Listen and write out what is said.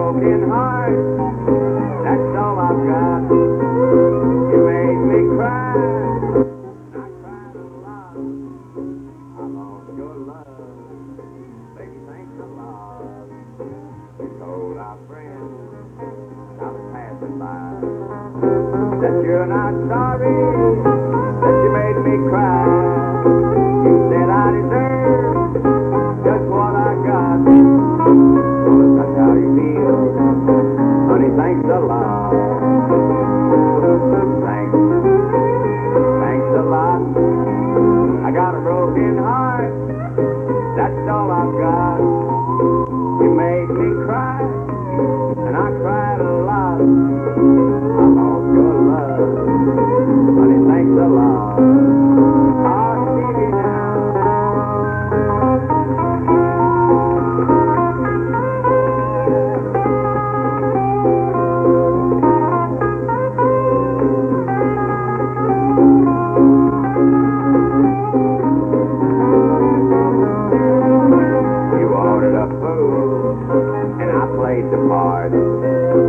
broken heart. That's all I've got. You made me cry. I cried a lot. I lost your love. Baby, thanks a lot. We told our friends I was passing by that you're not sorry, that you made me cry. You said I deserve just what I got. Well, that's how you feel, honey, thanks a lot. Thanks a lot. I got a broken heart, that's all I've got. You made me cry, and I cried a lot. I lost your love, honey, thanks a lot. Oh, Stevie now. You ordered a fool, and I played the part.